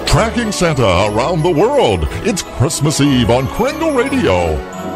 Tracking Santa around the world. It's Christmas Eve on Kringle Radio.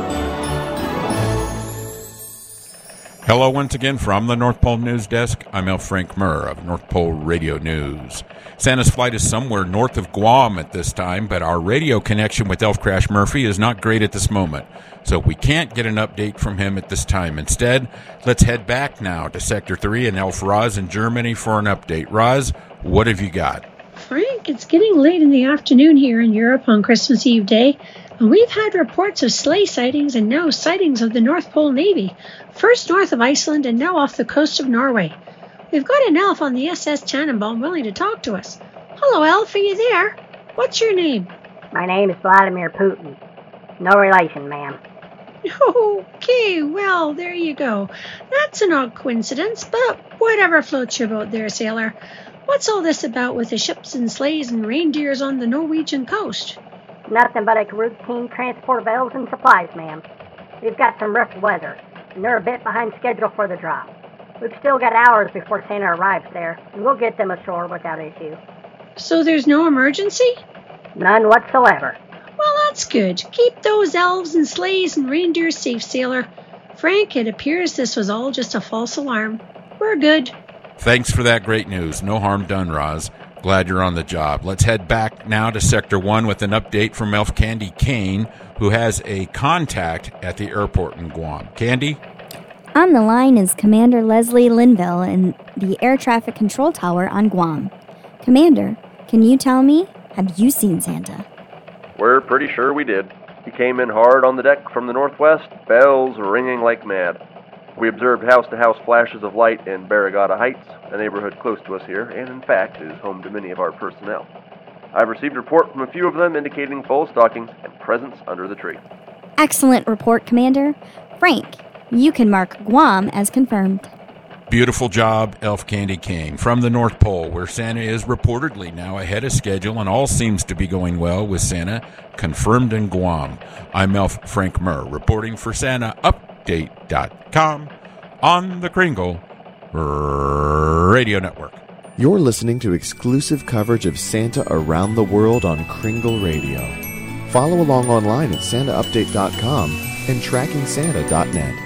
Hello once again from the North Pole News Desk. I'm L. Frank Murr of North Pole Radio News. Santa's flight is somewhere north of Guam at this time, but our radio connection with Elf Crash Murphy is not great at this moment, so we can't get an update from him at this time. Instead, let's head back now to Sector 3 and Elf Roz in Germany for an update. Roz, what have you got? Frank, it's getting late in the afternoon here in Europe on Christmas Eve Day, and we've had reports of sleigh sightings and now sightings of the North Pole Navy, first north of Iceland and now off the coast of Norway. We've got an elf on the SS Tannenbaum willing to talk to us. Hello, Elf, are you there? What's your name? My name is Vladimir Putin. No relation, ma'am. Okay, well, there you go. That's an odd coincidence, but whatever floats your boat there, sailor. What's all this about with the ships and sleighs and reindeers on the Norwegian coast? Nothing but a routine transport of elves and supplies, ma'am. We've got some rough weather, and they're a bit behind schedule for the drop. We've still got hours before Santa arrives there, and we'll get them ashore without issue. So there's no emergency? None whatsoever. Well, that's good. Keep those elves and sleighs and reindeers safe, sailor. Frank, it appears this was all just a false alarm. We're good. Thanks for that great news. No harm done, Roz. Glad you're on the job. Let's head back now to Sector 1 with an update from Elf Candy Kane, who has a contact at the airport in Guam. Candy? On the line is Commander Leslie Linville in the Air Traffic Control Tower on Guam. Commander, can you tell me, have you seen Santa? We're pretty sure we did. He came in hard on the deck from the northwest, bells ringing like mad. We observed house-to-house flashes of light in Barragata Heights, a neighborhood close to us here, and in fact is home to many of our personnel. I've received a report from a few of them indicating full stockings and presents under the tree. Excellent report, Commander. Frank, you can mark Guam as confirmed. Beautiful job, Elf Candy Kane. From the North Pole, where Santa is reportedly now ahead of schedule and all seems to be going well with Santa confirmed in Guam. I'm Elf Frank Murr, reporting for SantaUpdate.com on the Kringle Radio Network. You're listening to exclusive coverage of Santa around the world on Kringle Radio. Follow along online at SantaUpdate.com and TrackingSanta.net.